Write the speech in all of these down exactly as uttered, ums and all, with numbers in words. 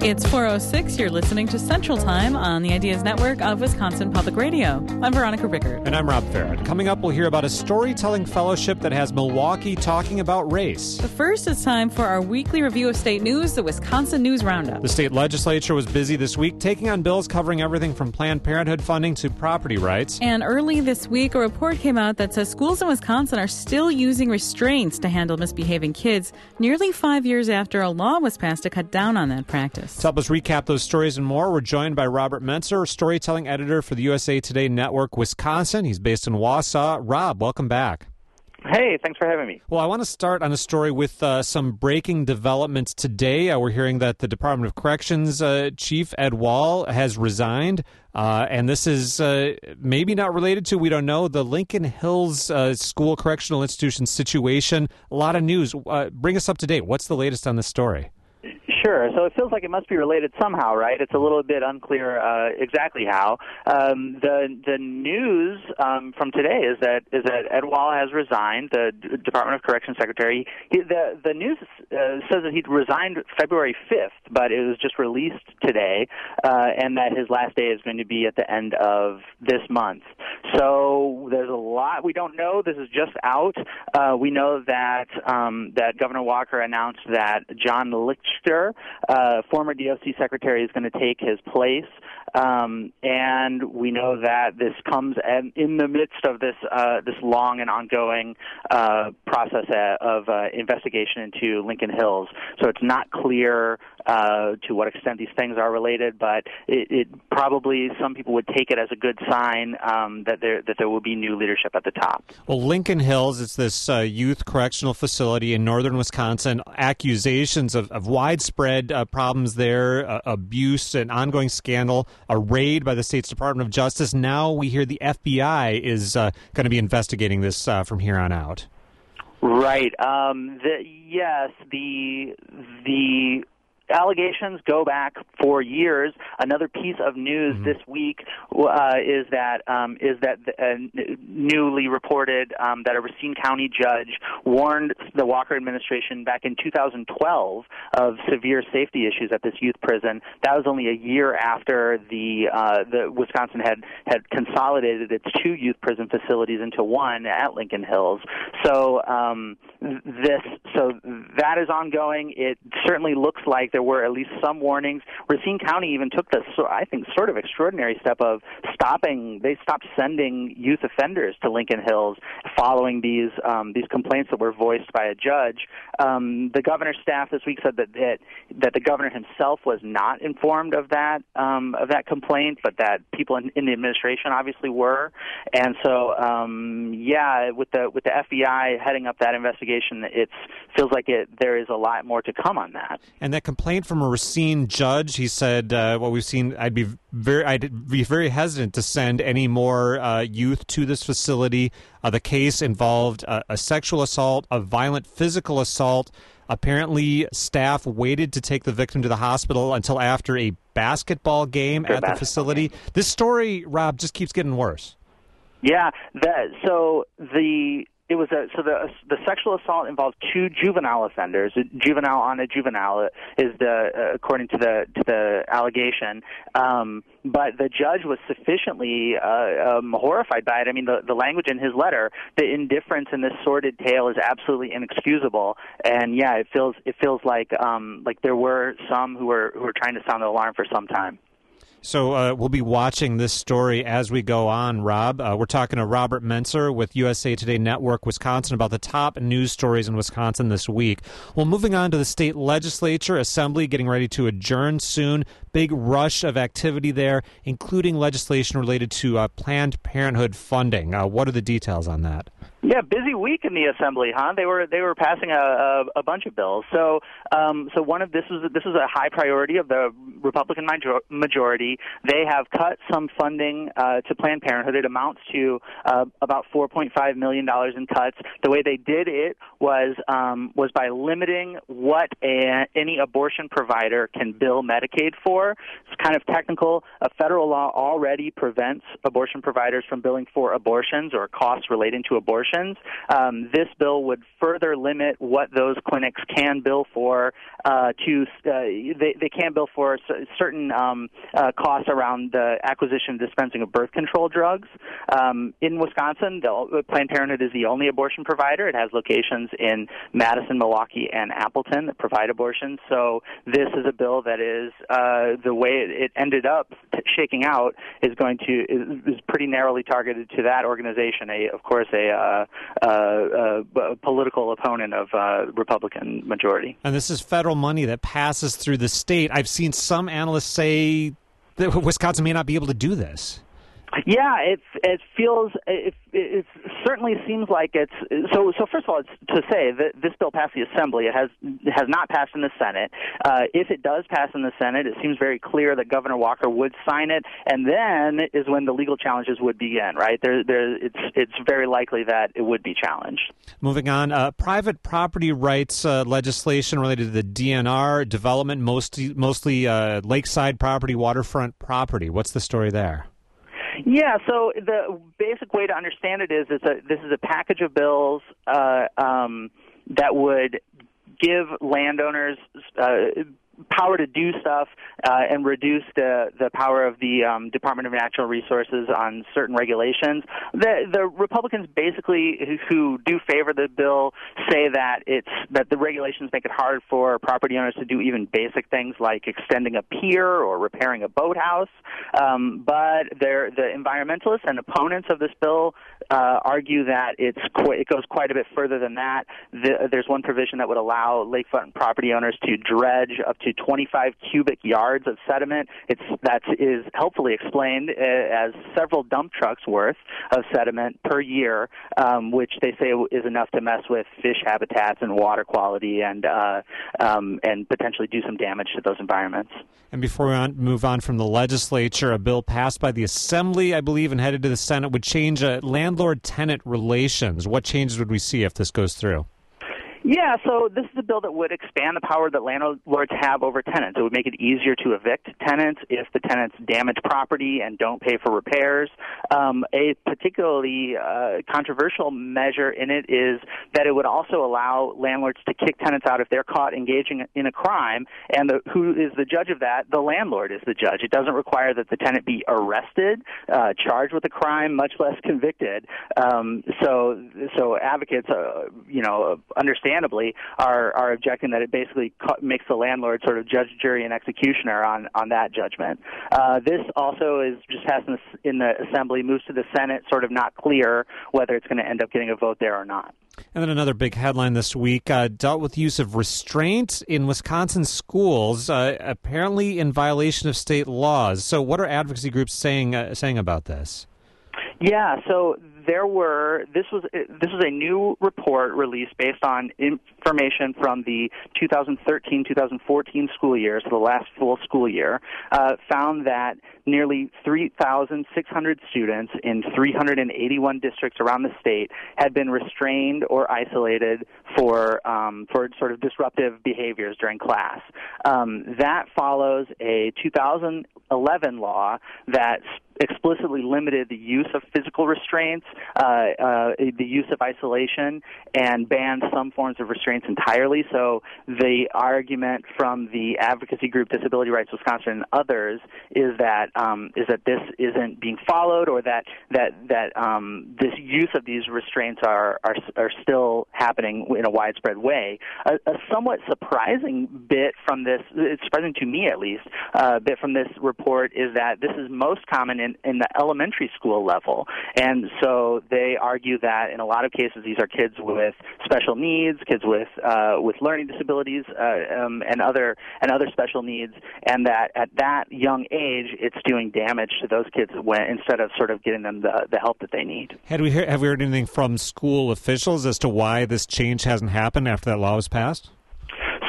It's four oh six. You're listening to Central Time on the Ideas Network of Wisconsin Public Radio. I'm Veronica Rickard. And I'm Rob Farrett. Coming up, we'll hear about a storytelling fellowship that has Milwaukee talking about race. But first, it's time for our weekly review of state news, the Wisconsin News Roundup. The state legislature was busy this week, taking on bills covering everything from Planned Parenthood funding to property rights. And early this week, a report came out that says schools in Wisconsin are still using restraints to handle misbehaving kids, nearly five years after a law was passed to cut down on that practice. To help us recap those stories and more, we're joined by Robert Mentzer, storytelling editor for the U S A Today Network Wisconsin. He's based in Wausau. Rob, welcome back. Hey, thanks for having me. Well, I want to start on a story with uh, some breaking developments today. Uh, we're hearing that the Department of Corrections uh, Chief Ed Wall has resigned, uh, and this is uh, maybe not related to, we don't know, the Lincoln Hills uh, School Correctional Institution situation. A lot of news. Uh, bring us up to date. What's the latest on this story? Sure. So it feels like it must be related somehow, right? It's a little bit unclear uh, exactly how. Um, the the news um, from today is that is that Ed Wall has resigned, the D- Department of Corrections Secretary. He, the the news uh, says that he'd resigned February fifth, but it was just released today, uh, and that his last day is going to be at the end of this month. So there's a lot we don't know. This is just out. Uh, we know that um, that Governor Walker announced that John Lichter, Uh, former D O C secretary, is going to take his place, um, and we know that this comes in, in the midst of this uh, this long and ongoing uh, process of uh, investigation into Lincoln Hills. So it's not clear uh, to what extent these things are related, but it, it probably some people would take it as a good sign um, that there that there will be new leadership at the top. Well, Lincoln Hills, it's this uh, youth correctional facility in northern Wisconsin. Accusations of, of widespread uh, problems there, uh, abuse, an ongoing scandal, a raid by the state's Department of Justice. Now we hear the F B I is uh, going to be investigating this uh, from here on out. Right. Um, the, yes, the the allegations go back for years. Another piece of news mm-hmm. this week uh, is that um, is that the, uh, newly reported um, that a Racine County judge warned the Walker administration back in two thousand twelve of severe safety issues at this youth prison. That was only a year after the uh, the Wisconsin had had consolidated its two youth prison facilities into one at Lincoln Hills. So um, this so that is ongoing. It certainly looks like there were at least some warnings. Racine County even took the, I think, sort of extraordinary step of stopping. They stopped sending youth offenders to Lincoln Hills following these um, these complaints that were voiced by a judge. Um, the governor's staff this week said that that, that the governor himself was not informed of that um, of that complaint, but that people in, in the administration obviously were. And so, um, yeah, with the with the F B I heading up that investigation, it feels like it there is a lot more to come on that. And that complaint from a Racine judge, he said, uh, what we've seen, I'd be very, I'd be very hesitant to send any more uh, youth to this facility. Uh, the case involved uh, a sexual assault, a violent physical assault. Apparently, staff waited to take the victim to the hospital until after a basketball game After at the facility. Game. This story, Rob, just keeps getting worse. Yeah, that, so the... It was a, so the the sexual assault involved two juvenile offenders. A juvenile on a juvenile is the uh, according to the to the allegation. Um, but the judge was sufficiently uh, um, horrified by it. I mean, the the language in his letter, the indifference in this sordid tale is absolutely inexcusable. And yeah, it feels it feels like um, like there were some who were who were trying to sound the alarm for some time. So uh, we'll be watching this story as we go on, Rob. Uh, we're talking to Robert Mentzer with U S A Today Network Wisconsin about the top news stories in Wisconsin this week. Well, moving on to the state legislature, assembly getting ready to adjourn soon. Big rush of activity there, including legislation related to uh, Planned Parenthood funding. Uh, what are the details on that? Yeah, busy week in the assembly, huh? They were they were passing a, a, a bunch of bills. So um, so one of this is this is a high priority of the Republican major- majority. They have cut some funding uh, to Planned Parenthood. It amounts to uh, about four point five million dollars in cuts. The way they did it was um, was by limiting what a, any abortion provider can bill Medicaid for. for. It's kind of technical. A federal law already prevents abortion providers from billing for abortions or costs relating to abortions. Um, this bill would further limit what those clinics can bill for. Uh, to uh, they, they can bill for certain um, uh, costs around the acquisition and dispensing of birth control drugs. Um, in Wisconsin, the, Planned Parenthood is the only abortion provider. It has locations in Madison, Milwaukee, and Appleton that provide abortions. So this is a bill that is uh, the way it, it ended up shaking out is going to is, is pretty narrowly targeted to that organization. A, of course, a, uh, uh, uh, a political opponent of uh, Republican majority. And this is federal money that passes through the state. I've seen some analysts say that Wisconsin may not be able to do this. Yeah, it it feels it, it certainly seems like it's so. So first of all, it's to say that this bill passed the Assembly. It has it has not passed in the Senate. Uh, if it does pass in the Senate, it seems very clear that Governor Walker would sign it, and then is when the legal challenges would begin. Right there, there it's it's very likely that it would be challenged. Moving on, uh, private property rights uh, legislation related to the D N R development, mostly mostly uh, lakeside property, waterfront property. What's the story there? Yeah, so the basic way to understand it is it's a, this is a package of bills uh, um, that would give landowners uh, power to do stuff uh, and reduce the the power of the um, Department of Natural Resources on certain regulations. The the Republicans basically who, who do favor the bill say that it's that the regulations make it hard for property owners to do even basic things like extending a pier or repairing a boathouse. Um, but they're, the environmentalists and opponents of this bill uh, argue that it's qu- it goes quite a bit further than that. The, there's one provision that would allow lakefront property owners to dredge up to twenty-five cubic yards of sediment. It's that is helpfully explained as several dump trucks worth of sediment per year, um, which they say is enough to mess with fish habitats and water quality and uh, um, and potentially do some damage to those environments. And before we on, move on from the legislature, a bill passed by the Assembly, I believe, and headed to the Senate would change uh, landlord-tenant relations. What changes would we see if this goes through? Yeah, so this is a bill that would expand the power that landlords have over tenants. It would make it easier to evict tenants if the tenants damage property and don't pay for repairs. Um, a particularly uh, controversial measure in it is that it would also allow landlords to kick tenants out if they're caught engaging in a crime, and the, who is the judge of that? The landlord is the judge. It doesn't require that the tenant be arrested, uh, charged with a crime, much less convicted. Um, so, so advocates, uh, you know, understand Are, are objecting that it basically makes the landlord sort of judge, jury, and executioner on, on that judgment. Uh, this also is just passed in the, in the Assembly, moves to the Senate, sort of not clear whether it's going to end up getting a vote there or not. And then another big headline this week uh, dealt with use of restraint in Wisconsin schools, uh, apparently in violation of state laws. So what are advocacy groups saying uh, saying about this? Yeah, so there were this was this was a new report released based on information from the two thousand thirteen two thousand fourteen school year, so the last full school year, uh, found that nearly three thousand six hundred students in three hundred eighty-one districts around the state had been restrained or isolated for um, for sort of disruptive behaviors during class. Um, that follows a two thousand eleven law that explicitly limited the use of physical restraints, uh, uh, the use of isolation, and banned some forms of restraints entirely. So the argument from the advocacy group Disability Rights Wisconsin and others is that um, is that this isn't being followed, or that that that um, this use of these restraints are are, are still happening in a widespread way. A, a somewhat surprising bit from this, it's surprising to me at least, a uh, bit from this report is that this is most common in In, in the elementary school level. And so they argue that in a lot of cases these are kids with special needs, kids with uh, with learning disabilities uh, um, and other and other special needs, and that at that young age it's doing damage to those kids when, instead of sort of getting them the, the help that they need. Had we heard, have we heard anything from school officials as to why this change hasn't happened after that law was passed?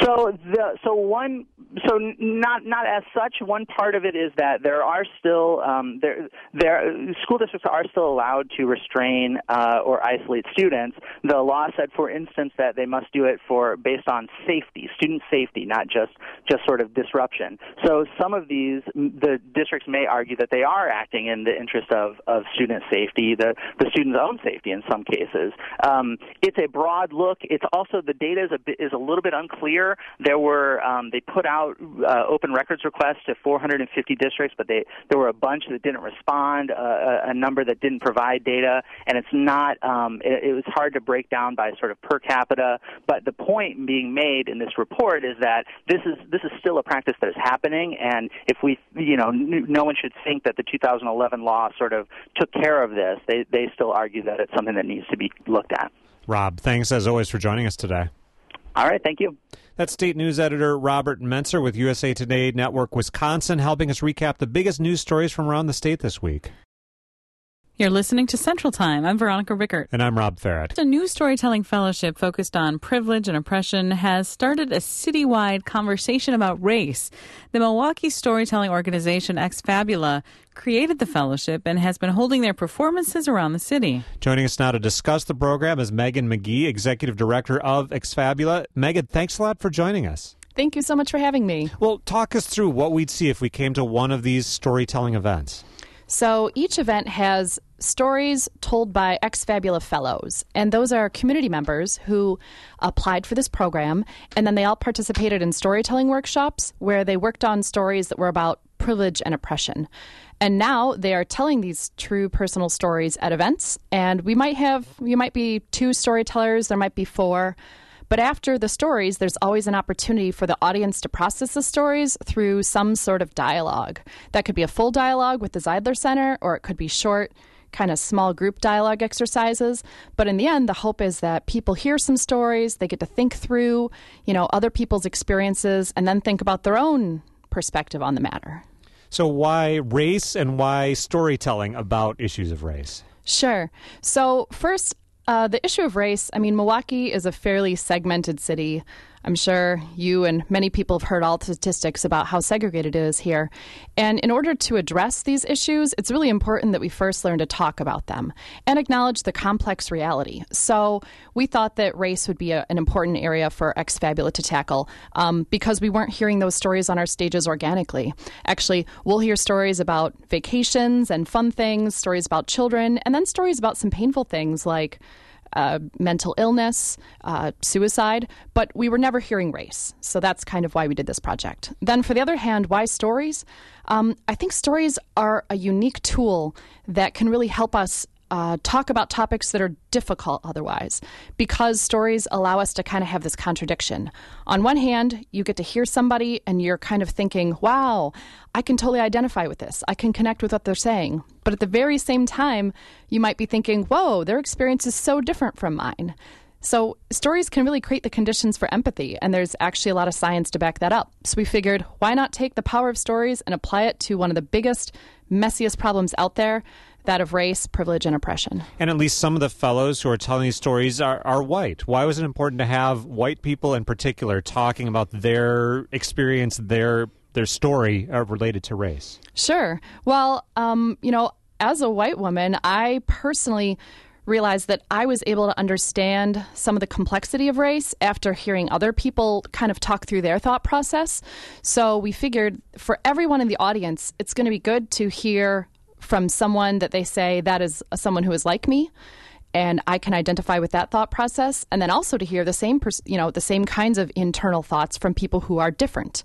So the so one so not not as such. One part of it is that there are still um, there there school districts are still allowed to restrain uh, or isolate students. The law said, for instance, that they must do it for based on safety, student safety, not just just sort of disruption. So some of these the districts may argue that they are acting in the interest of, of student safety, the the student's own safety in some cases. Um, it's a broad look. It's also the data is a bit, is a little bit unclear. There were um, they put out uh, open records requests to four hundred fifty districts, but they there were a bunch that didn't respond, uh, a, a number that didn't provide data, and it's not. Um, it, it was hard to break down by sort of per capita. But the point being made in this report is that this is this is still a practice that is happening, and if we, you know, n- no one should think that the two thousand eleven law sort of took care of this. They they still argue that it's something that needs to be looked at. Rob, thanks as always for joining us today. All right, thank you. That's State News Editor Robert Mentzer with U S A Today Network Wisconsin, helping us recap the biggest news stories from around the state this week. You're listening to Central Time. I'm Veronica Rickert. And I'm Rob Farrett. A new storytelling fellowship focused on privilege and oppression has started a citywide conversation about race. The Milwaukee storytelling organization Ex Fabula created the fellowship and has been holding their performances around the city. Joining us now to discuss the program is Megan McGee, Executive Director of Ex Fabula. Megan, thanks a lot for joining us. Thank you so much for having me. Well, talk us through what we'd see if we came to one of these storytelling events. So each event has stories told by Ex Fabula Fellows, and those are community members who applied for this program, and then they all participated in storytelling workshops where they worked on stories that were about privilege and oppression. And now they are telling these true personal stories at events, and we might have, you might be two storytellers, there might be four. But after the stories, there's always an opportunity for the audience to process the stories through some sort of dialogue. That could be a full dialogue with the Zeidler Center, or it could be short, kind of small group dialogue exercises. But in the end, the hope is that people hear some stories, they get to think through, you know, other people's experiences, and then think about their own perspective on the matter. So why race and why storytelling about issues of race? Sure. So first, Uh, the issue of race, I mean, Milwaukee is a fairly segmented city. I'm sure you and many people have heard all the statistics about how segregated it is here. And in order to address these issues, it's really important that we first learn to talk about them and acknowledge the complex reality. So we thought that race would be a, an important area for Ex Fabula to tackle um, because we weren't hearing those stories on our stages organically. Actually, we'll hear stories about vacations and fun things, stories about children, and then stories about some painful things like Uh, mental illness, uh, suicide, but we were never hearing race. So that's kind of why we did this project. Then for the other hand, why stories? Um, I think stories are a unique tool that can really help us Uh, talk about topics that are difficult otherwise, because stories allow us to kind of have this contradiction. On one hand, you get to hear somebody and you're kind of thinking, wow, I can totally identify with this. I can connect with what they're saying. But at the very same time, you might be thinking, whoa, their experience is so different from mine. So stories can really create the conditions for empathy, and there's actually a lot of science to back that up. So we figured, why not take the power of stories and apply it to one of the biggest, messiest problems out there, that of race, privilege, and oppression. And at least some of the fellows who are telling these stories are, are white. Why was it important to have white people in particular talking about their experience, their their story uh, related to race? Sure. Well, um, you know, as a white woman, I personally realized that I was able to understand some of the complexity of race after hearing other people kind of talk through their thought process. So we figured for everyone in the audience, it's going to be good to hear from someone that they say that is someone who is like me, and I can identify with that thought process, and then also to hear the same, pers- you know, the same kinds of internal thoughts from people who are different.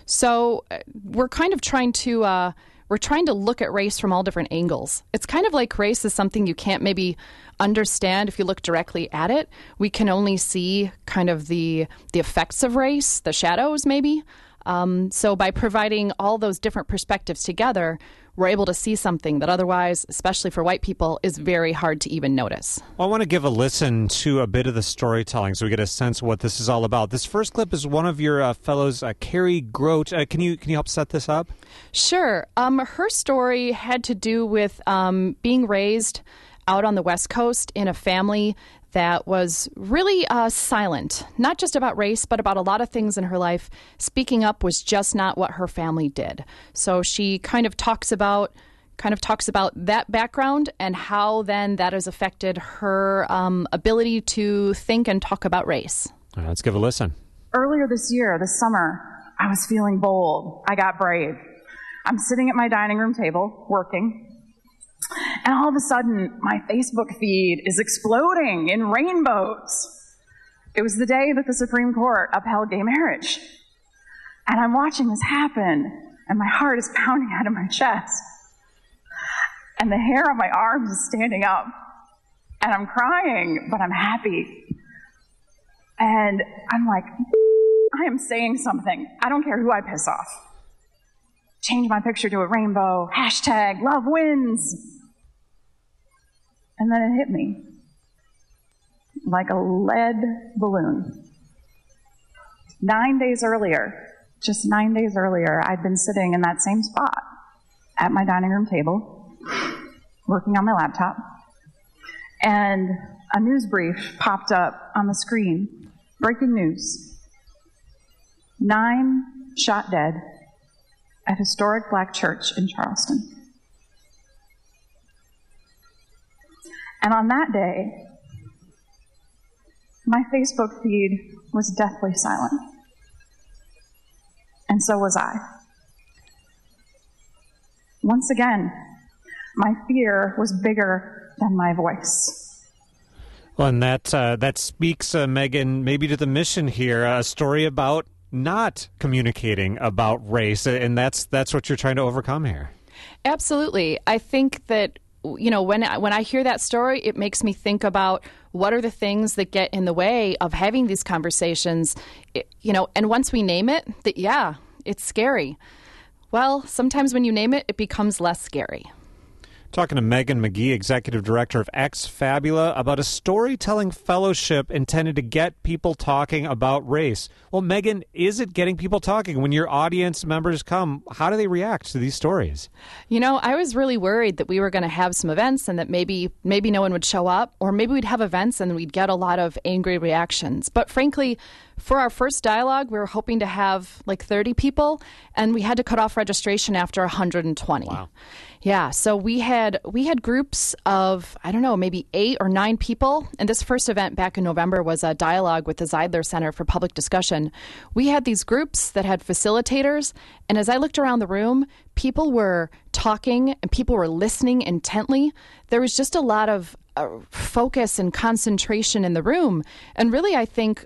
So uh, we're kind of trying to uh, we're trying to look at race from all different angles. It's kind of like race is something you can't maybe understand if you look directly at it. We can only see kind of the the effects of race, the shadows maybe. Um, so by providing all those different perspectives together, we're able to see something that otherwise, especially for white people, is very hard to even notice. Well, I want to give a listen to a bit of the storytelling so we get a sense of what this is all about. This first clip is one of your uh, fellows, uh, Carrie Grote. Uh, can you can you help set this up? Sure. Um, her story had to do with um, being raised out on the West Coast in a family that was really uh, silent, not just about race, but about a lot of things in her life. Speaking up was just not what her family did. So she kind of talks about kind of talks about that background and how then that has affected her um, ability to think and talk about race. All right, let's give a listen. Earlier this year, this summer, I was feeling bold. I got brave. I'm sitting at my dining room table, working, and all of a sudden, my Facebook feed is exploding in rainbows. It was the day that the Supreme Court upheld gay marriage. And I'm watching this happen, and my heart is pounding out of my chest. And the hair on my arms is standing up. And I'm crying, but I'm happy. And I'm like, I am saying something. I don't care who I piss off. Change my picture to a rainbow, hashtag love wins. And then it hit me like a lead balloon. Nine days earlier, just nine days earlier, I'd been sitting in that same spot at my dining room table, working on my laptop, and a news brief popped up on the screen. Breaking news. Nine shot dead at historic black church in Charleston. And on that day, my Facebook feed was deathly silent. And so was I. Once again, my fear was bigger than my voice. Well, and that uh, that speaks, uh, Megan, maybe to the mission here, a story about not communicating about race, and that's that's what you're trying to overcome here. Absolutely. I think that, you know, when I, when I hear that story, it makes me think about what are the things that get in the way of having these conversations, it, you know, and once we name it, that yeah, it's scary. Well, sometimes when you name it, it becomes less scary. Talking to Megan McGee, Executive Director of Ex Fabula, about a storytelling fellowship intended to get people talking about race. Well, Megan, is it getting people talking? When your audience members come, how do they react to these stories? You know, I was really worried that we were going to have some events and that maybe maybe no one would show up, or maybe we'd have events and we'd get a lot of angry reactions. But frankly, for our first dialogue, we were hoping to have like thirty people, and we had to cut off registration after one hundred twenty. Wow. Yeah, so we had we had groups of, I don't know, maybe eight or nine people. And this first event back in November was a dialogue with the Zeidler Center for Public Discussion. We had these groups that had facilitators. And as I looked around the room, people were talking and people were listening intently. There was just a lot of uh, focus and concentration in the room. And really, I think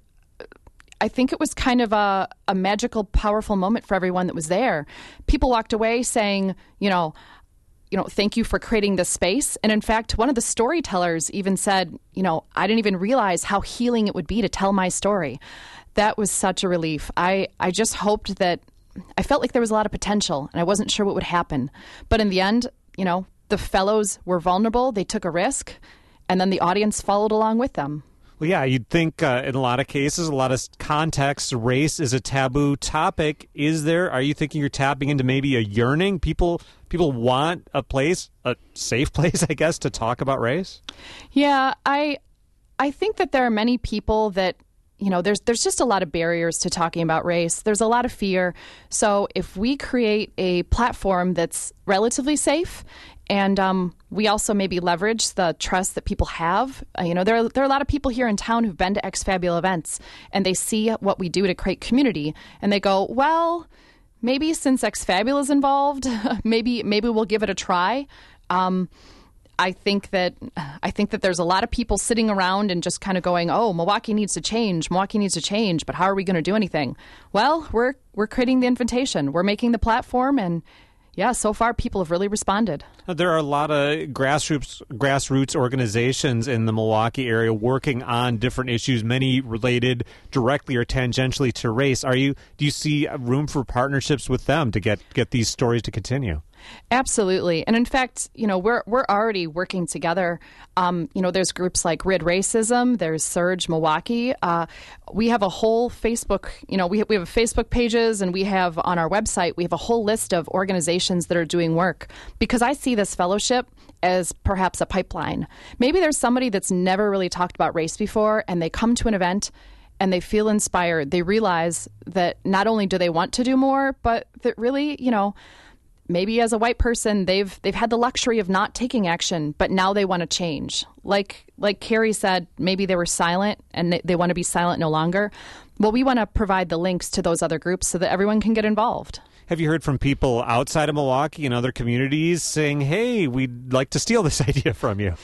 I think it was kind of a, a magical, powerful moment for everyone that was there. People walked away saying, you know, you know, thank you for creating this space. And in fact, one of the storytellers even said, you know, I didn't even realize how healing it would be to tell my story. That was such a relief. I, I just hoped that, I felt like there was a lot of potential and I wasn't sure what would happen. But in the end, you know, the fellows were vulnerable, they took a risk, and then the audience followed along with them. Well, yeah, you'd think uh, in a lot of cases, a lot of contexts, race is a taboo topic. Is there? Are you thinking you're tapping into maybe a yearning? People people want a place, a safe place, I guess, to talk about race? Yeah, I I think that there are many people that, you know, there's there's just a lot of barriers to talking about race. There's a lot of fear. So if we create a platform that's relatively safe, and um, we also maybe leverage the trust that people have. Uh, you know, there are, there are a lot of people here in town who've been to Ex Fabula events, and they see what we do to create community, and they go, well, maybe since Ex Fabula is involved, maybe maybe we'll give it a try. Um, I think that I think that there's a lot of people sitting around and just kind of going, oh, Milwaukee needs to change. Milwaukee needs to change. But how are we going to do anything? Well, we're we're creating the invitation. We're making the platform, and yeah, so far people have really responded. There are a lot of grassroots grassroots organizations in the Milwaukee area working on different issues, many related directly or tangentially to race. Are you do you see room for partnerships with them to get, get these stories to continue? Absolutely. And in fact, you know, we're we're already working together. Um, you know, there's groups like Rid Racism, there's Surge Milwaukee. Uh, we have a whole Facebook, you know, we, we have Facebook pages, and we have on our website, we have a whole list of organizations that are doing work, because I see this fellowship as perhaps a pipeline. Maybe there's somebody that's never really talked about race before, and they come to an event and they feel inspired. They realize that not only do they want to do more, but that really, you know, maybe as a white person, they've they've had the luxury of not taking action, but now they want to change. Like like Carrie said, maybe they were silent and they, they want to be silent no longer. Well, we want to provide the links to those other groups so that everyone can get involved. Have you heard from people outside of Milwaukee and other communities saying, hey, we'd like to steal this idea from you?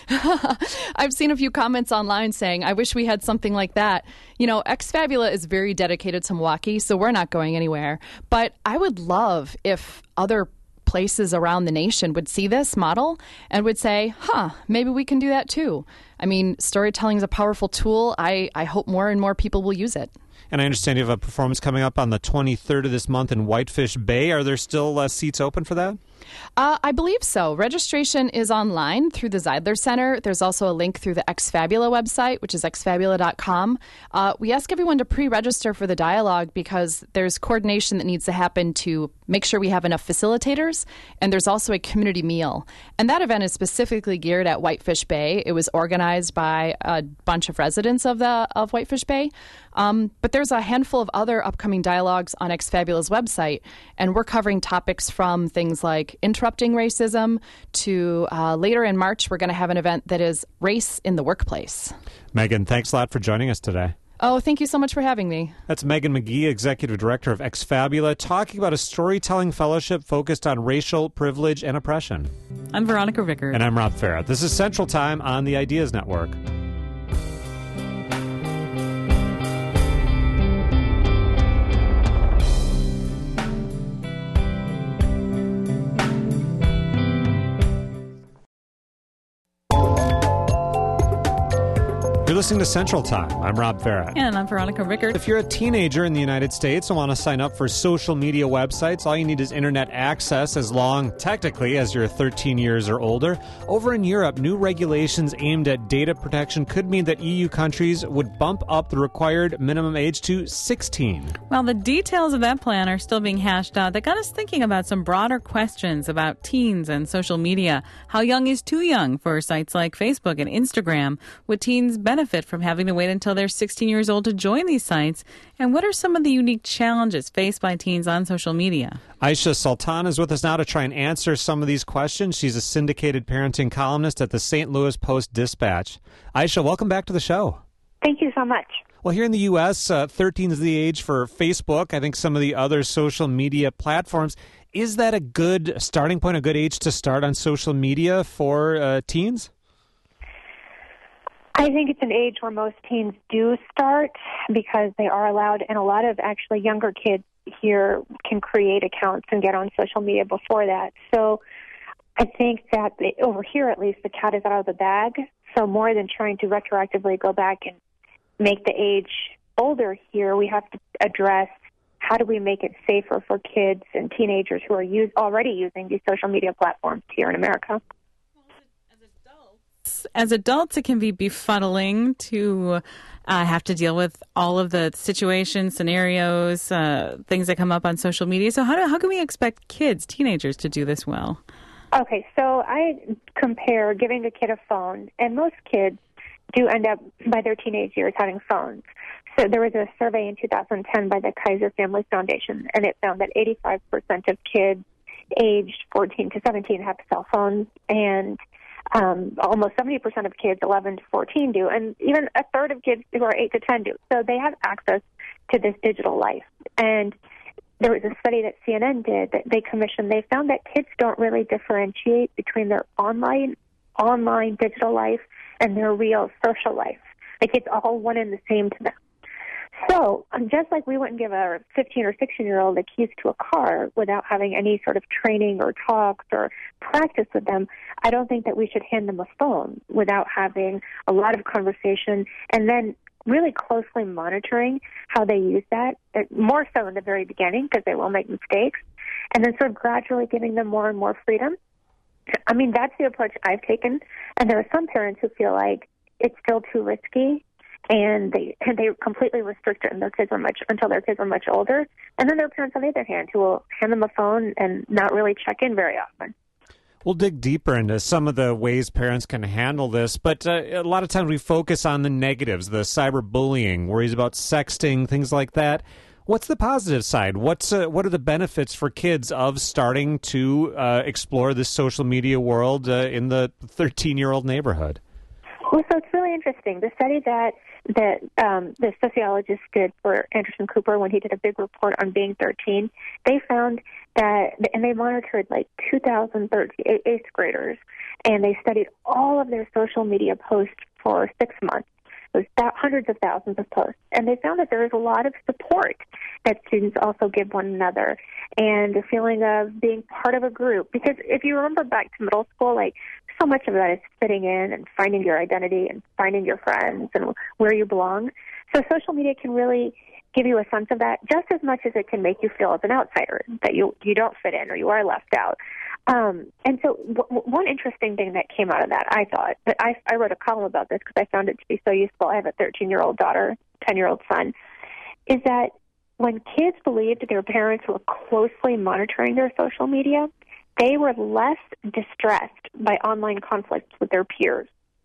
I've seen a few comments online saying, I wish we had something like that. You know, Ex Fabula is very dedicated to Milwaukee, so we're not going anywhere. But I would love if other places around the nation would see this model and would say, huh, maybe we can do that too. I mean, storytelling is a powerful tool. I, I hope more and more people will use it. And I understand you have a performance coming up on the twenty-third of this month in Whitefish Bay. Are there still uh, seats open for that? Uh, I believe so. Registration is online through the Zeidler Center. There's also a link through the Ex Fabula website, which is ex fabula dot com. Uh, we ask everyone to pre-register for the dialogue because there's coordination that needs to happen to make sure we have enough facilitators, and there's also a community meal. And that event is specifically geared at Whitefish Bay. It was organized by a bunch of residents of the of Whitefish Bay. Um, but there's a handful of other upcoming dialogues on Ex Fabula's website, and we're covering topics from things like interrupting racism to uh, later in March, we're going to have an event that is race in the workplace. Megan, thanks a lot for joining us today. Oh, thank you so much for having me. That's Megan McGee, Executive Director of Ex Fabula, talking about a storytelling fellowship focused on racial privilege and oppression. I'm Veronica Rickard. And I'm Rob Farah. This is Central Time on the Ideas Network. You're listening to Central Time. I'm Rob Farah. And I'm Veronica Rickard. If you're a teenager in the United States and want to sign up for social media websites, all you need is internet access as long, technically, as you're thirteen years or older. Over in Europe, new regulations aimed at data protection could mean that E U countries would bump up the required minimum age to sixteen. Well, the details of that plan are still being hashed out. That got us thinking about some broader questions about teens and social media. How young is too young for sites like Facebook and Instagram? Would teens benefit from having to wait until they're sixteen years old to join these sites? And what are some of the unique challenges faced by teens on social media? Aisha Sultan is with us now to try and answer some of these questions. She's a syndicated parenting columnist at the Saint Louis Post-Dispatch. Aisha, welcome back to the show. Thank you so much. Well, here in the U S, uh, thirteen is the age for Facebook. I think some of the other social media platforms. Is that a good starting point, a good age to start on social media for uh, teens? I think it's an age where most teens do start because they are allowed, and a lot of actually younger kids here can create accounts and get on social media before that. So I think that they, over here, at least, the cat is out of the bag. So more than trying to retroactively go back and make the age older here, we have to address how do we make it safer for kids and teenagers who are use, already using these social media platforms here in America. As adults, it can be befuddling to uh, have to deal with all of the situations, scenarios, uh, things that come up on social media. So how do, how can we expect kids, teenagers, to do this well? Okay, so I compare giving a kid a phone, and most kids do end up, by their teenage years, having phones. So there was a survey in two thousand ten by the Kaiser Family Foundation, and it found that eighty-five percent of kids aged fourteen to seventeen have cell phones, and Um, almost seventy percent of kids, eleven to fourteen, do, and even a third of kids who are eight to ten do. So they have access to this digital life. And there was a study that C N N did that they commissioned. They found that kids don't really differentiate between their online, online digital life and their real social life. Like, it's all one and the same to them. So um, just like we wouldn't give a fifteen or sixteen-year-old the keys to a car without having any sort of training or talks or practice with them, I don't think that we should hand them a phone without having a lot of conversation and then really closely monitoring how they use that, more so in the very beginning because they will make mistakes, and then sort of gradually giving them more and more freedom. I mean, that's the approach I've taken, and there are some parents who feel like it's still too risky, and they and they completely restrict it, and their kids are much until their kids are much older. And then there are parents on the other hand who will hand them a phone and not really check in very often. We'll dig deeper into some of the ways parents can handle this, but uh, a lot of times we focus on the negatives, the cyberbullying, worries about sexting, things like that. What's the positive side? What's uh, what are the benefits for kids of starting to uh, explore this social media world uh, in the thirteen-year-old neighborhood? Well, so it's really interesting. The study that that um, the sociologist did for Anderson Cooper when he did a big report on being thirteen, they found that, and they monitored like two thousand eighth graders, and they studied all of their social media posts for six months. It was th- hundreds of thousands of posts. And they found that there is a lot of support that students also give one another, and a feeling of being part of a group. Because if you remember back to middle school, like, so much of that is fitting in and finding your identity and finding your friends and where you belong. So social media can really give you a sense of that just as much as it can make you feel as an outsider, that you you don't fit in or you are left out. Um, and so w- one interesting thing that came out of that, I thought, that I, I wrote a column about this because I found it to be so useful. I have a thirteen-year-old daughter, ten-year-old son, is that when kids believed their parents were closely monitoring their social media, they were less distressed by online conflicts with their peers.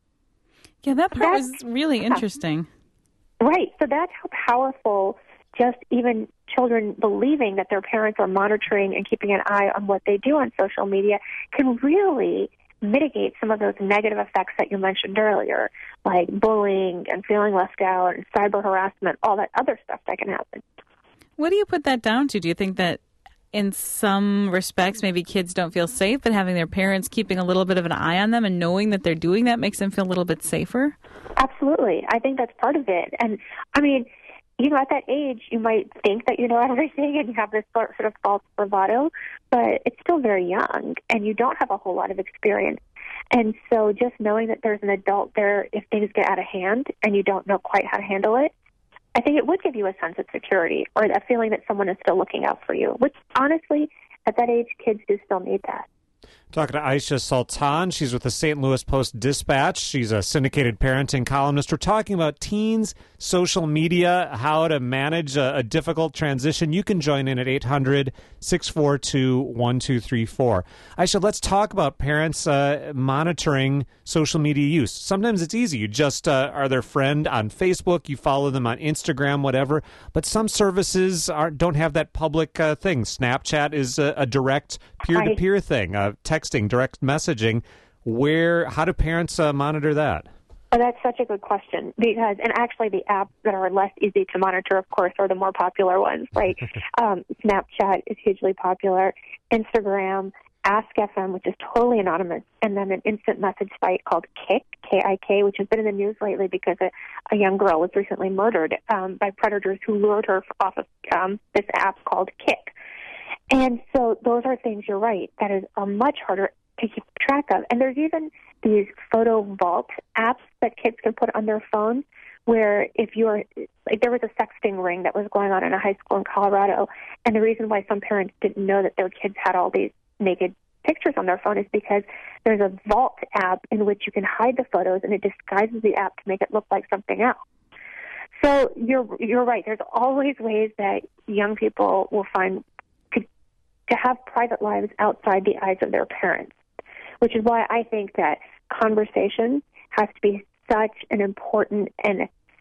Yeah, that part that's, was really yeah. interesting. Right. So that's how powerful just even children believing that their parents are monitoring and keeping an eye on what they do on social media can really mitigate some of those negative effects that you mentioned earlier, like bullying and feeling left out and cyber harassment, all that other stuff that can happen. What do you put that down to? Do you think that in some respects maybe kids don't feel safe, but having their parents keeping a little bit of an eye on them and knowing that they're doing that makes them feel a little bit safer? Absolutely. I think that's part of it. And, I mean, you know, at that age, you might think that you know everything and you have this sort of false bravado, but it's still very young and you don't have a whole lot of experience. And so just knowing that there's an adult there if things get out of hand and you don't know quite how to handle it, I think it would give you a sense of security or a feeling that someone is still looking out for you, which honestly, at that age, kids do still need that. Talking to Aisha Sultan. She's with the Saint Louis Post-Dispatch. She's a syndicated parenting columnist. We're talking about teens, social media, how to manage a, a difficult transition. You can join in at eight hundred, six four two, one two three four. Aisha, let's talk about parents uh, monitoring social media use. Sometimes it's easy. You just uh, are their friend on Facebook. You follow them on Instagram, whatever. But some services are, don't have that public uh, thing. Snapchat is a, a direct peer-to-peer thing. Uh, texting, direct messaging. Where, how do parents uh, monitor that? Oh, that's such a good question because, and actually the apps that are less easy to monitor, of course, are the more popular ones. Like um, Snapchat is hugely popular, Instagram, Ask F M, which is totally anonymous, and then an instant message site called Kik, K I K, which has been in the news lately because a, a young girl was recently murdered um, by predators who lured her off of um, this app called Kik. And so those are things, you're right, that is, are much harder to keep track of. And there's even these photo vault apps that kids can put on their phone where if you're, like there was a sexting ring that was going on in a high school in Colorado, and the reason why some parents didn't know that their kids had all these naked pictures on their phone is because there's a vault app in which you can hide the photos and it disguises the app to make it look like something else. So you're you're right. There's always ways that young people will find to have private lives outside the eyes of their parents, which is why I think that conversation has to be such an important and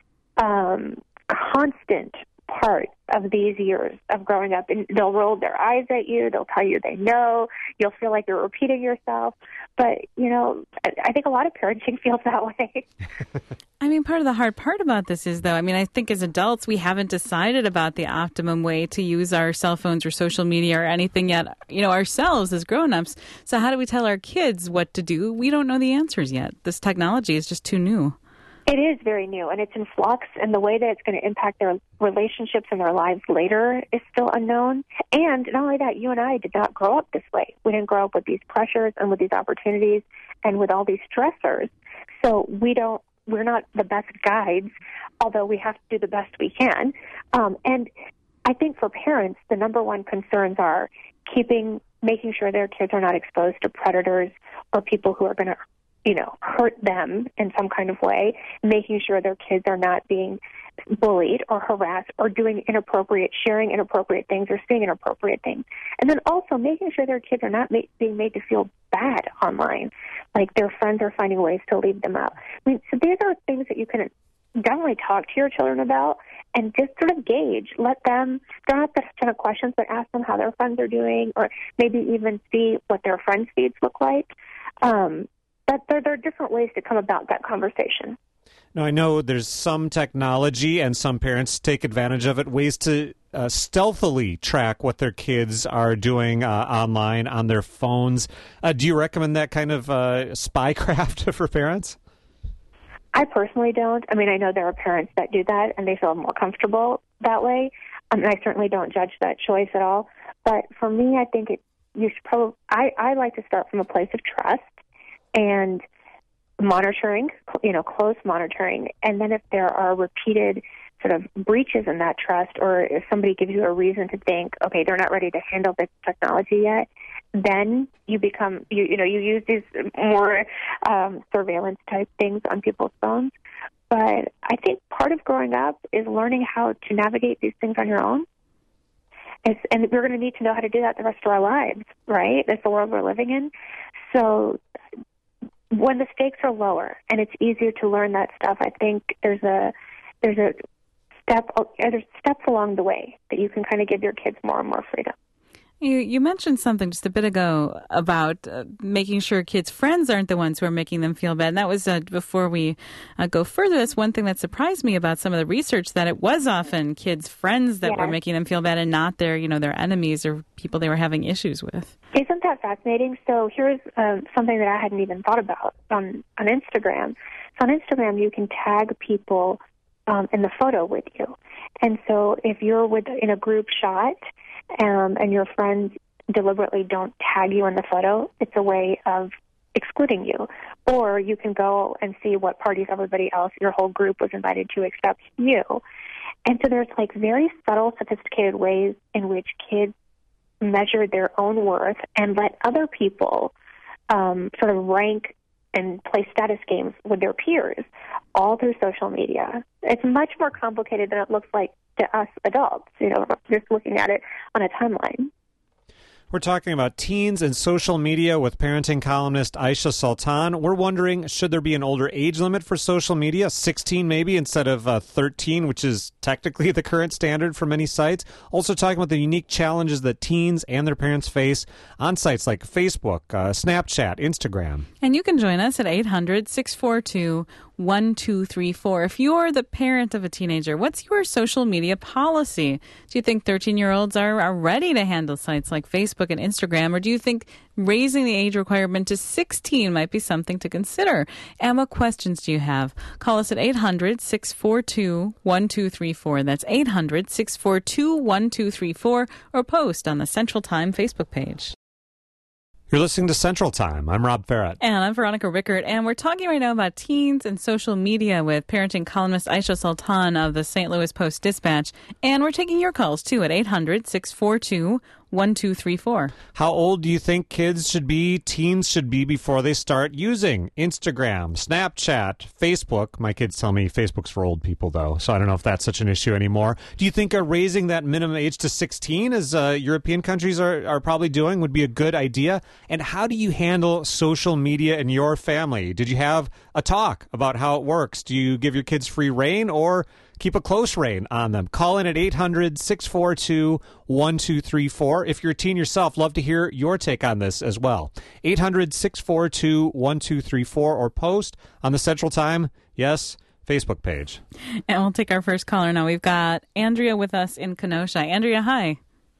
um, constant part of these years of growing up. And they'll roll their eyes at you. They'll tell you they know. You'll feel like you're repeating yourself. But, you know, I think a lot of parenting feels that way. I mean, part of the hard part about this is, though, I mean, I think as adults, we haven't decided about the optimum way to use our cell phones or social media or anything yet, you know, ourselves as grown-ups. So how do we tell our kids what to do? We don't know the answers yet. This technology is just too new. It is very new, and it's in flux, and the way that it's going to impact their relationships and their lives later is still unknown. And not only that, you and I did not grow up this way. We didn't grow up with these pressures and with these opportunities and with all these stressors. So we don't, we're not the best guides, although we have to do the best we can. Um, and I think for parents, the number one concerns are, keeping, making sure their kids are not exposed to predators or people who are going to, you know, hurt them in some kind of way, making sure their kids are not being bullied or harassed or doing inappropriate, sharing inappropriate things or seeing inappropriate things. And then also making sure their kids are not ma- being made to feel bad online, like their friends are finding ways to leave them out. I mean, so these are things that you can definitely talk to your children about and just sort of gauge. Let them, don't ask a ton of questions, but ask them how their friends are doing, or maybe even see what their friends' feeds look like. Um, but there, there are different ways to come about that conversation. Now, I know there's some technology, and some parents take advantage of it, ways to uh, stealthily track what their kids are doing uh, online on their phones. Uh, do you recommend that kind of uh, spycraft for parents? I personally don't. I mean, I know there are parents that do that, and they feel more comfortable that way. Um, and I certainly don't judge that choice at all. But for me, I think it, you should probably. I, I like to start from a place of trust and monitoring, you know, close monitoring. And then if there are repeated sort of breaches in that trust, or if somebody gives you a reason to think, okay, they're not ready to handle this technology yet, then you become, you, you know, you use these more um, surveillance type things on people's phones. But I think part of growing up is learning how to navigate these things on your own. It's, and we're going to need to know how to do that the rest of our lives, right? That's the world we're living in. So when the stakes are lower and it's easier to learn that stuff, I think there's a there's a step there's steps along the way that you can kind of give your kids more and more freedom. You, you mentioned something just a bit ago about uh, making sure kids' friends aren't the ones who are making them feel bad. And that was uh, before we uh, go further. That's one thing that surprised me about some of the research, that it was often kids' friends that yes. were making them feel bad, and not their, you know, their enemies or people they were having issues with. Isn't that fascinating? So here's um, something that I hadn't even thought about on, on Instagram. So on Instagram, you can tag people um, in the photo with you. And so if you're with in a group shot, Um, and your friends deliberately don't tag you in the photo, it's a way of excluding you. Or you can go and see what parties everybody else, your whole group, was invited to except you. And so there's like very subtle, sophisticated ways in which kids measure their own worth and let other people um, sort of rank and play status games with their peers all through social media. It's much more complicated than it looks like to us adults, you know, just looking at it on a timeline. We're talking about teens and social media with parenting columnist Aisha Sultan. We're wondering, should there be an older age limit for social media, sixteen maybe, instead of uh, thirteen, which is technically the current standard for many sites? Also talking about the unique challenges that teens and their parents face on sites like Facebook, uh, Snapchat, Instagram. And you can join us at eight hundred, six four two, one two three four. If you're the parent of a teenager, what's your social media policy? Do you think thirteen-year-olds are, are ready to handle sites like Facebook and Instagram, or do you think raising the age requirement to sixteen might be something to consider? And what questions do you have? Call us at eight hundred, six four two, one two three four. That's eight hundred, six four two, one two three four, or post on the Central Time Facebook page. You're listening to Central Time. I'm Rob Farrett. And I'm Veronica Rickert. And we're talking right now about teens and social media with parenting columnist Aisha Sultan of the Saint Louis Post-Dispatch. And we're taking your calls, too, at eight hundred, six four two, one two three four. How old do you think kids should be, teens should be, before they start using Instagram, Snapchat, Facebook? My kids tell me Facebook's for old people, though, so I don't know if that's such an issue anymore. Do you think uh, raising that minimum age to sixteen, as uh, European countries are, are probably doing, would be a good idea? And how do you handle social media in your family? Did you have a talk about how it works? Do you give your kids free rein, or keep a close rein on them? Call in at eight hundred, six four two, one two three four. If you're a teen yourself, love to hear your take on this as well. eight hundred, six four two, one two three four, or post on the Central Time, yes, Facebook page. And we'll take our first caller now. We've got Andrea with us in Kenosha. Andrea, hi.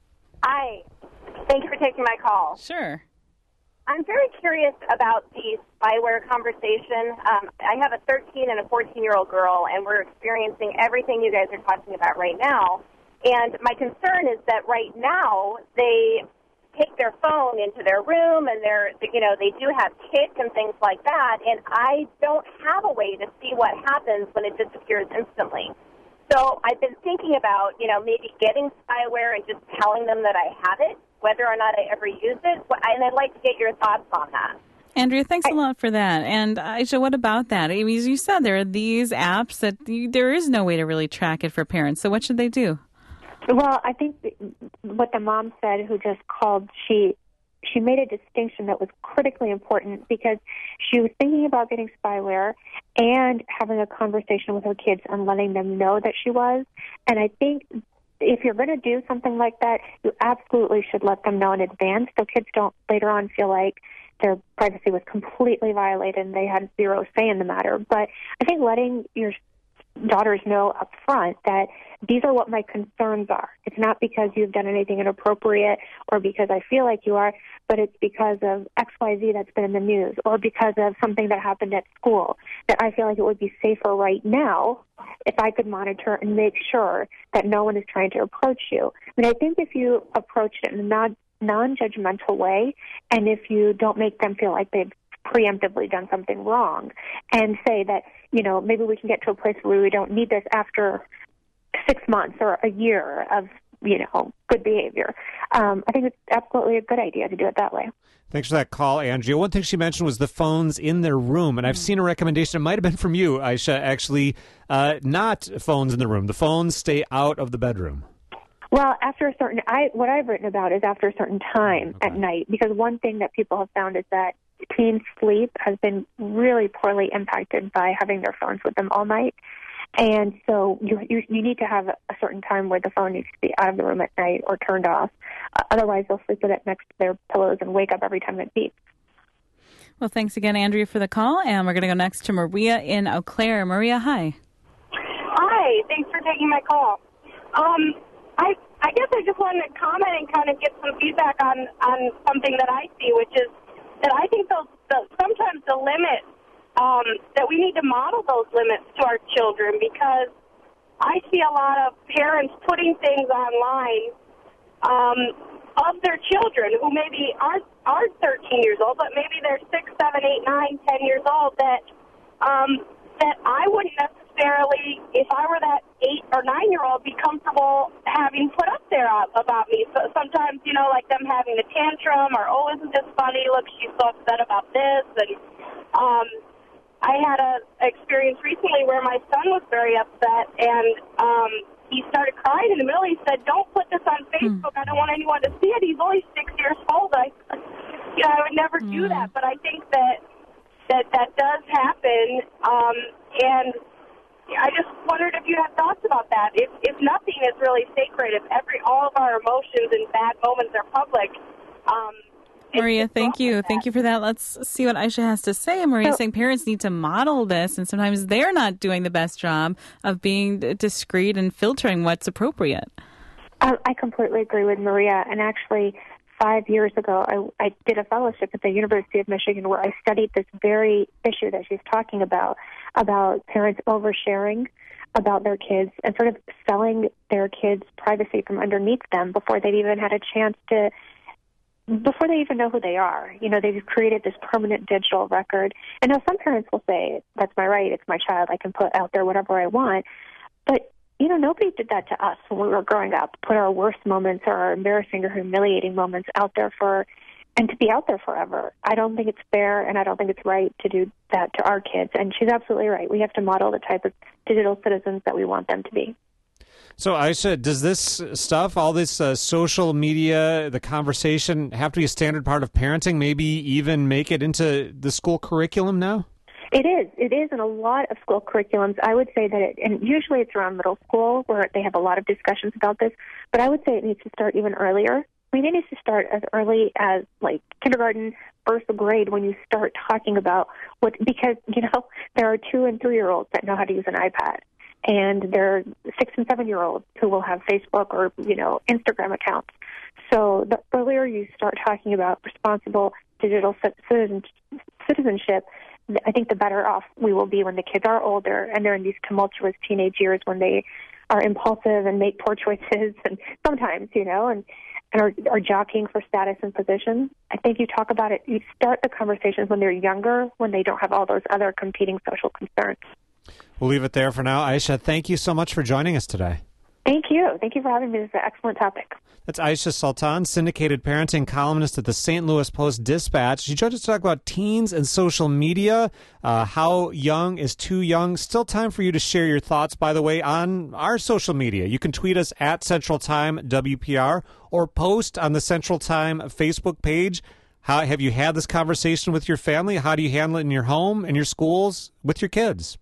Hi. Thank you for taking my call. Sure. I'm very curious about the spyware conversation. Um, I have a thirteen and a fourteen-year-old girl, and we're experiencing everything you guys are talking about right now. And my concern is that right now they take their phone into their room, and they're, you know, they do have kits and things like that, and I don't have a way to see what happens when it disappears instantly. So I've been thinking about, you know, maybe getting spyware and just telling them that I have it, whether or not I ever use it. And I'd like to get your thoughts on that. Andrea, thanks a lot for that. And Aisha, what about that? I mean, as you said, there are these apps that you, there is no way to really track it for parents. So what should they do? Well, I think what the mom said who just called, she she made a distinction that was critically important because she was thinking about getting spyware and having a conversation with her kids and letting them know that she was. And I think if you're going to do something like that, you absolutely should let them know in advance so kids don't later on feel like their privacy was completely violated and they had zero say in the matter. But I think letting your daughters know up front that these are what my concerns are. It's not because you've done anything inappropriate or because I feel like you are, but it's because of X Y Z that's been in the news or because of something that happened at school that I feel like it would be safer right now if I could monitor and make sure that no one is trying to approach you. I mean, I think if you approach it in a non- non-judgmental way and if you don't make them feel like they've preemptively done something wrong and say that, you know, maybe we can get to a place where we don't need this after six months or a year of, you know, good behavior. Um, I think it's absolutely a good idea to do it that way. Thanks for that call, Andrea. One thing she mentioned was the phones in their room, and I've seen a recommendation. It might have been from you, Aisha, actually, uh, not phones in the room. The phones stay out of the bedroom. Well, after a certain, I what I've written about is after a certain time okay. at night, because one thing that people have found is that teen sleep has been really poorly impacted by having their phones with them all night. And so you, you you need to have a certain time where the phone needs to be out of the room at night or turned off. Uh, otherwise, they'll sleep with it next to their pillows and wake up every time it beeps. Well, thanks again, Andrea, for the call. And we're going to go next to Maria in Eau Claire. Maria, hi. Hi. Thanks for taking my call. Um, I I guess I just wanted to comment and kind of get some feedback on, on something that I see, which is that I think those the, sometimes the limits, um, that we need to model those limits to our children, because I see a lot of parents putting things online um, of their children who maybe aren't, aren't thirteen years old, but maybe they're six, seven, eight, nine, ten years old that um, that I wouldn't necessarily, if I were that eight or nine-year-old, be comfortable having put up there about me. So sometimes, you know, like them having a tantrum or, oh, isn't this funny? Look, she's so upset about this. And um, I had a experience recently where my son was very upset, and um, he started crying in the middle. He said, "Don't put this on Facebook. I don't want anyone to see it." He's only six years old. I, you know, I would never do that. But I think that that, that does happen, um, and I just wondered if you had thoughts about that. If if nothing is really sacred, if every all of our emotions and bad moments are public. Um, Maria, thank you. Thank you for that. Let's see what Aisha has to say. Maria's so, saying parents need to model this, and sometimes they're not doing the best job of being discreet and filtering what's appropriate. I, I completely agree with Maria. And actually, five years ago, I, I did a fellowship at the University of Michigan where I studied this very issue that she's talking about, about parents oversharing about their kids and sort of selling their kids' privacy from underneath them before they've even had a chance to, before they even know who they are. You know, they've created this permanent digital record. And now some parents will say, that's my right, it's my child, I can put out there whatever I want. But, you know, nobody did that to us when we were growing up, put our worst moments or our embarrassing or humiliating moments out there for, and to be out there forever. I don't think it's fair, and I don't think it's right to do that to our kids. And she's absolutely right. We have to model the type of digital citizens that we want them to be. So, Aisha, does this stuff, all this uh, social media, the conversation, have to be a standard part of parenting, maybe even make it into the school curriculum now? It is. It is in a lot of school curriculums. I would say that, it, and usually it's around middle school where they have a lot of discussions about this, but I would say it needs to start even earlier. I mean, it needs to start as early as, like, kindergarten, first grade, when you start talking about what, because, you know, there are two- and three-year-olds that know how to use an iPad. And there are six and seven-year-olds who will have Facebook or, you know, Instagram accounts. So the earlier you start talking about responsible digital citizen, citizenship, I think the better off we will be when the kids are older and they're in these tumultuous teenage years when they are impulsive and make poor choices, and sometimes, you know, and, and are, are jockeying for status and position. I think you talk about it, you start the conversations when they're younger, when they don't have all those other competing social concerns. We'll leave it there for now. Aisha, thank you so much for joining us today. Thank you. Thank you for having me. This is an excellent topic. That's Aisha Sultan, syndicated parenting columnist at the Saint Louis Post-Dispatch. She joined us to talk about teens and social media. Uh, how young is too young? Still time for you to share your thoughts, by the way, on our social media. You can tweet us at Central Time W P R or post on the Central Time Facebook page. How have you had this conversation with your family? How do you handle it in your home, in your schools, with your kids?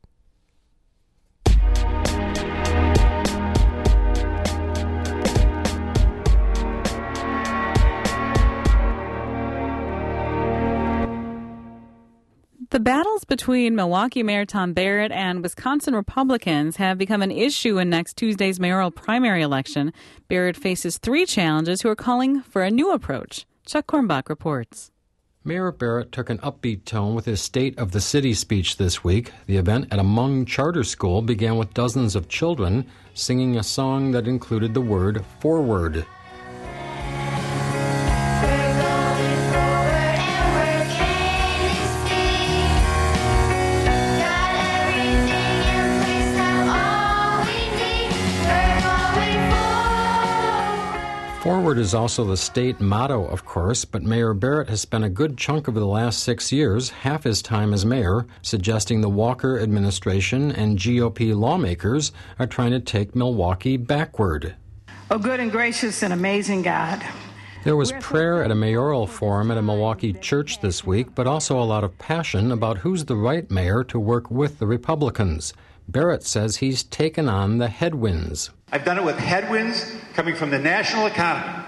The battles between Milwaukee Mayor Tom Barrett and Wisconsin Republicans have become an issue in next Tuesday's mayoral primary election. Barrett faces three challenges who are calling for a new approach. Chuck Kornbach reports. Mayor Barrett took an upbeat tone with his State of the City speech this week. The event at a Hmong charter school began with dozens of children singing a song that included the word forward. Forward is also the state motto, of course, but Mayor Barrett has spent a good chunk of the last six years, half his time as mayor, suggesting the Walker administration and G O P lawmakers are trying to take Milwaukee backward. Oh, good and gracious and amazing God. There was prayer at a mayoral forum at a Milwaukee church this week, but also a lot of passion about who's the right mayor to work with the Republicans. Barrett says he's taken on the headwinds. I've done it with headwinds coming from the national economy.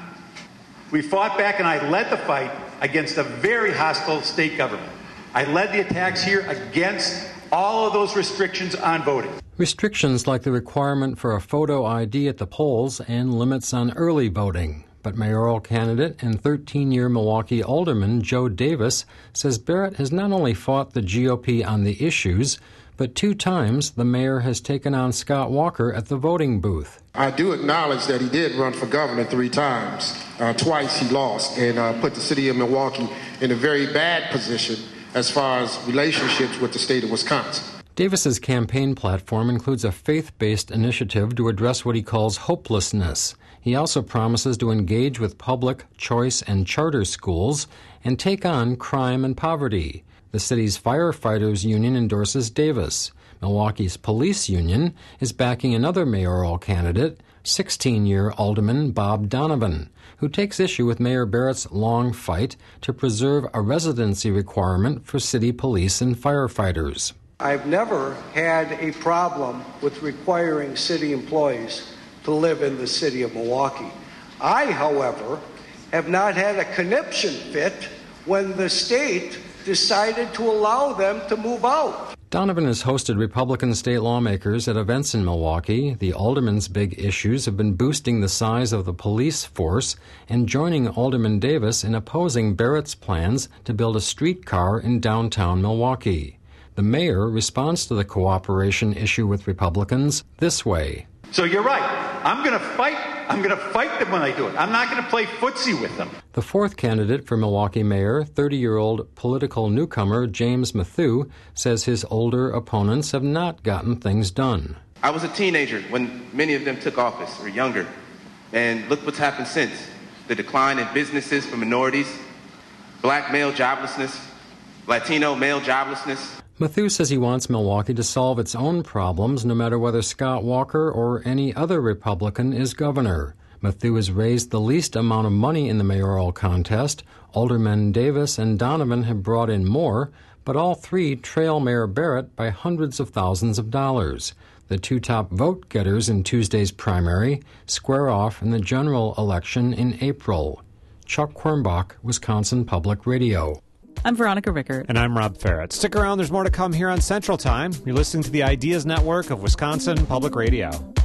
We fought back and I led the fight against a very hostile state government. I led the attacks here against all of those restrictions on voting. Restrictions like the requirement for a photo I D at the polls and limits on early voting. But mayoral candidate and thirteen-year Milwaukee alderman Joe Davis says Barrett has not only fought the G O P on the issues, but two times the mayor has taken on Scott Walker at the voting booth. I do acknowledge that he did run for governor three times. Uh, twice he lost and uh, put the city of Milwaukee in a very bad position as far as relationships with the state of Wisconsin. Davis's campaign platform includes a faith-based initiative to address what he calls hopelessness. He also promises to engage with public, choice, and charter schools and take on crime and poverty. The city's firefighters union endorses Davis. Milwaukee's police union is backing another mayoral candidate, sixteen-year Alderman Bob Donovan, who takes issue with Mayor Barrett's long fight to preserve a residency requirement for city police and firefighters. I've never had a problem with requiring city employees to live in the city of Milwaukee. I, however, have not had a conniption fit when the state decided to allow them to move out. Donovan has hosted Republican state lawmakers at events in Milwaukee. The alderman's big issues have been boosting the size of the police force and joining Alderman Davis in opposing Barrett's plans to build a streetcar in downtown Milwaukee. The mayor responds to the cooperation issue with Republicans this way. So you're right. I'm going to fight. I'm going to fight them when I do it. I'm not going to play footsie with them. The fourth candidate for Milwaukee mayor, thirty-year-old political newcomer James Mathew, says his older opponents have not gotten things done. I was a teenager when many of them took office, or younger. And look what's happened since. The decline in businesses for minorities, black male joblessness, Latino male joblessness. Mathew says he wants Milwaukee to solve its own problems no matter whether Scott Walker or any other Republican is governor. Mathew has raised the least amount of money in the mayoral contest. Aldermen Davis and Donovan have brought in more, but all three trail Mayor Barrett by hundreds of thousands of dollars. The two top vote-getters in Tuesday's primary square off in the general election in April. Chuck Kornbach, Wisconsin Public Radio. I'm Veronica Rickert. And I'm Rob Ferret. Stick around, there's more to come here on Central Time. You're listening to the Ideas Network of Wisconsin Public Radio.